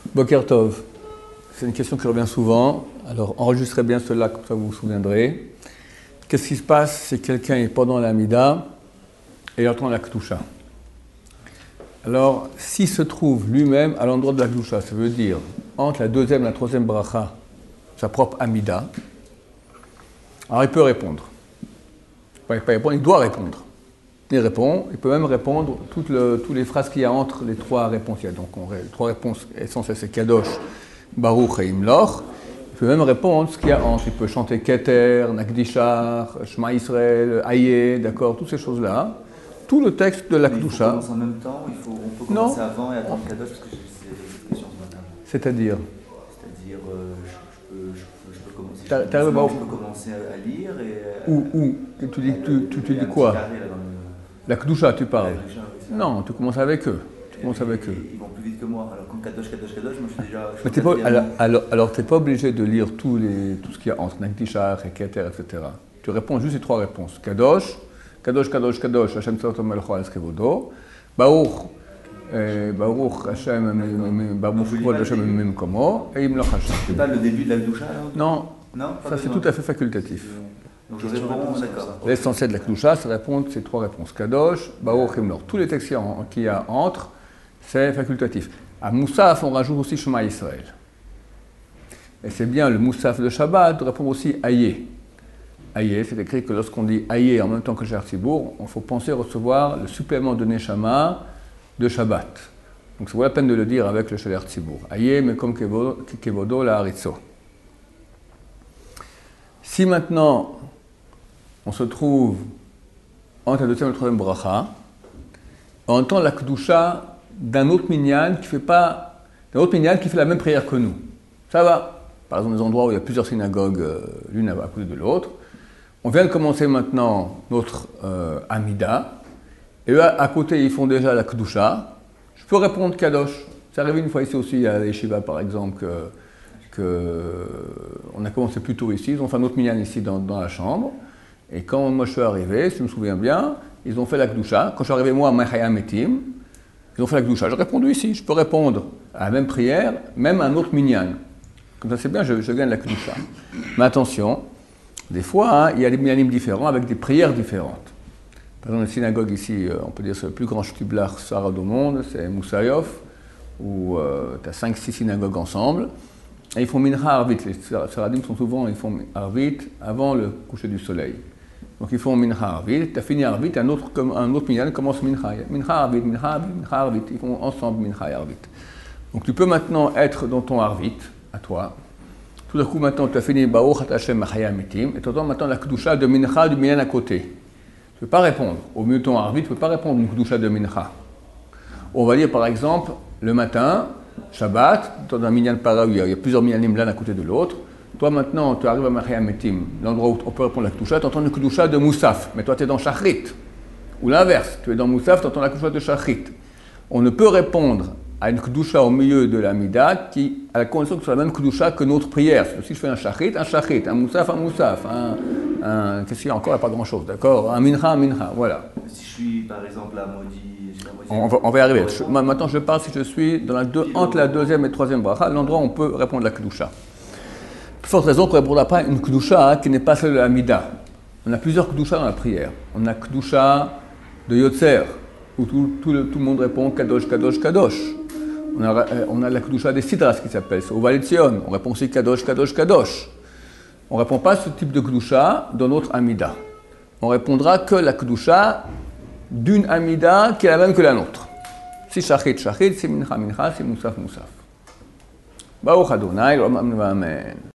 Boker Tov, c'est une question qui revient souvent. Alors enregistrez bien cela, comme ça vous vous souviendrez. Qu'est-ce qui se passe si quelqu'un est pendant l'Amida et il entend la Kedusha? Alors, s'il se trouve lui-même à l'endroit de la Kedusha, ça veut dire entre la deuxième et la troisième bracha, sa propre Amida, alors il peut répondre. Il ne peut pas répondre, il doit répondre. Il répond, il peut même répondre toutes les phrases qu'il y a entre les trois réponses. Il y a donc les trois réponses essentielles, c'est Kadosh, Baruch et Imloch. Il peut même répondre ce qu'il y a entre. Il peut chanter Keter, Nakdishar, Shema Israël, Aye, d'accord, toutes ces choses-là. Tout le texte de la Kedusha. On commence en même temps, on peut commencer avant et attendre Kadosh, parce que j'ai cette question ce matin. C'est-à-dire je peux commencer. Je peux commencer à lire et. Où tu dis quoi? La Kedusha, tu parles. Non, tu commences avec eux. Ils vont plus vite que moi. Alors, comme Kadosh, moi je suis déjà. Alors tu n'es pas obligé de lire tout ce qu'il y a entre Nakdishar et Keter, etc. Tu réponds juste les trois réponses. Kadosh, Hashem Tzot Melcho Al Kevodo, Baruch Hashem, Baruch Kvod Hashem Mim Komo, et Imloch Hashem. C'est pas le début de la Kedusha là? Non, ça c'est tout à fait facultatif. Donc je réponds, d'accord. L'essentiel de la Kedusha, c'est répondre ces trois réponses. Kadosh, Baruch et Imloch. Tous les textes qu'il y a entre, c'est facultatif. À Moussaf, on rajoute aussi Shema Israël. Et c'est bien le Moussaf de Shabbat de répondre aussi Aye. Aye, c'est écrit que lorsqu'on dit Aye en même temps que Shehar Tzibour, il faut penser recevoir le supplément de Neshama de Shabbat. Donc ça vaut la peine de le dire avec le Shehar Tzibour. Aye, mais comme Kevodo la Haritzo. Si maintenant on se trouve entre la deuxième et la troisième bracha, on entend la Kedusha d'un autre minyan qui fait la même prière que nous. Ça va. Par exemple, des endroits où il y a plusieurs synagogues, l'une à côté de l'autre. On vient de commencer maintenant notre Amida, et eux, à côté, ils font déjà la Kedusha. Je peux répondre Kadosh. C'est arrivé une fois ici aussi, à l'Yeshiva, par exemple, on a commencé plus tôt ici. Ils ont fait un autre minyan ici dans la chambre. Et quand moi je suis arrivé, si je me souviens bien, ils ont fait la Kedusha. Quand je suis arrivé, moi, à Machaya Metim, ils ont fait la Kedusha. J'ai répondu ici. Je peux répondre à la même prière, même à un autre minyan. Comme ça, c'est bien, je gagne la Kedusha. Mais attention, des fois, il y a des minyanim différents avec des prières différentes. Par exemple, la synagogue ici, on peut dire c'est le plus grand shtiblar sarad au monde, c'est Moussaïov, où tu as 5-6 synagogues ensemble. Et ils font mincha arvit. Les saradim sont souvent, ils font arvit avant le coucher du soleil. Donc ils font mincha arvit. Tu as fini arvit, un autre minyan commence mincha. Mincha arvit. Ils font ensemble mincha arvit. Donc tu peux maintenant être dans ton arvit, à toi. Tout d'un coup, maintenant, tu as fini Baruch Hashem Machaya Mitim, et tu entends maintenant la Kedusha de Mincha du Minyan à côté. Tu ne peux pas répondre. Au milieu de ton arvit, tu ne peux pas répondre une Kedusha de Mincha. On va dire par exemple, le matin, Shabbat, dans un Minyan para où il y a plusieurs Minyanim l'un à côté de l'autre. Toi maintenant, tu arrives à Machaya Mitim, l'endroit où on peut répondre la Kedusha, tu entends une Kedusha de Moussaf, mais toi tu es dans Shachrit. Ou l'inverse, tu es dans Moussaf, tu entends la Kedusha de Shachrit. On ne peut répondre à une Kedusha au milieu de la Mida qui a la condition que ce soit la même Kedusha que notre prière. Si je fais un Shachrit, un Moussaf, qu'est-ce qu'il y a encore? Il n'y a pas grand-chose, d'accord? Un Mincha, voilà. Si je suis par exemple à Maudit, on va y arriver. Maintenant, je parle si je suis entre la deuxième et la troisième bracha, l'endroit où on peut répondre à la Kedusha. Plus forte raison pour répondre à une Kedusha qui n'est pas celle de la Mida. On a plusieurs Kedusha dans la prière. On a Kedusha de Yotzer, où tout le monde répond Kadosh, Kadosh, Kadosh. On a la Kedusha des Sidras qui s'appelle, c'est Uva Letzion. On répond aussi Kadosh, Kadosh, Kadosh. On ne répond pas à ce type de Kedusha dans notre Amida. On répondra que la Kedusha d'une Amida qui est la même que la nôtre. Si Shachrit, Shachrit, si Mincha, Mincha, si Moussaf, Moussaf. Baruch Adonai, Amen.